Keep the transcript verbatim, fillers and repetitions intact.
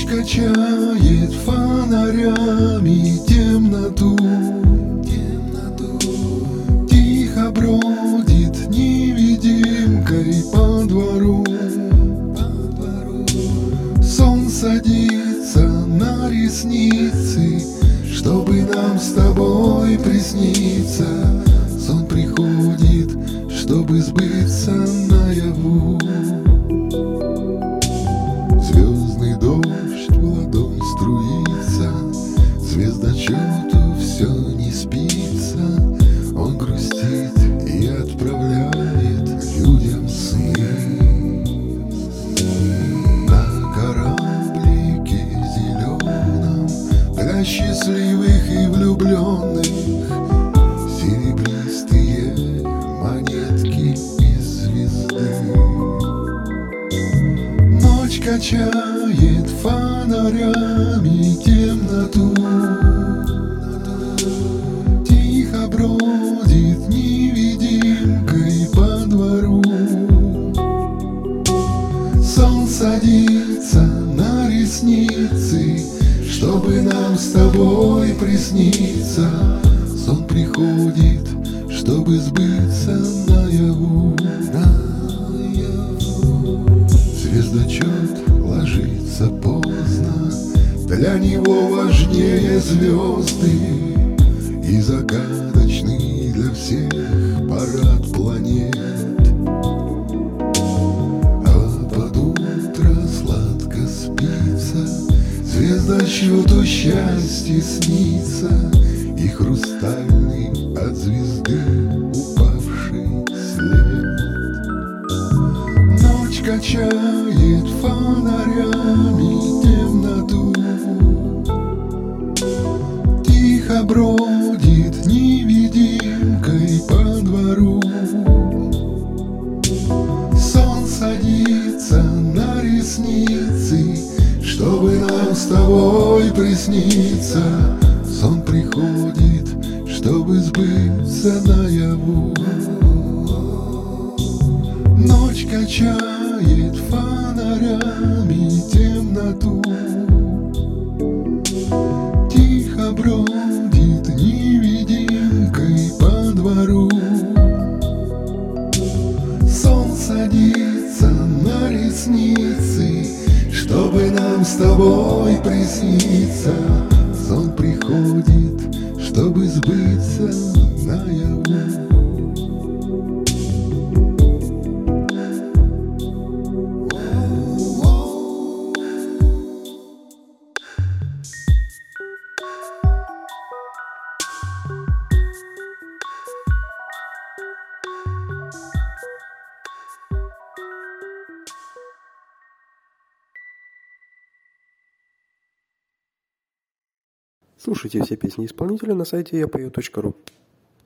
качает фонарями темноту, темноту. Тихо бродит невидимкой по двору, по двору. Сон садится на ресницы, чтобы нам с тобой присниться. Сон приходит, чтобы сбыться наяву. Звездный дождь в ладонь струится, звездочету все не спится. Он грустит и отправляет людям сны. На кораблике зеленом для счастливых и влюбленных серебристые монетки из звезды. Ночь качает фонарями темноту, тихо бродит невидимкой по двору. Сон садится на ресницы, чтобы нам с тобой присниться. Сон приходит, чтобы сбыться наяву. Звездочет ложится поздно, для него важнее звезды и загадочный для всех парад планет. А под утро сладко спится, звездочету счастье снится и хрустальный от звезды упавший след. Ночь качает фонарями темноту, тихо бродит невидимкой по двору. Сон садится на ресницы, чтобы нам с тобой присниться. Сон приходит, чтобы сбыться наяву. Ночь качает фонарями темноту, тихо бродит невидимкой по двору. Сон садится на ресницы, чтобы нам с тобой присниться. Сон приходит, чтобы сбыться наяву. Слушайте все песни исполнителя на сайте я пою точка ру.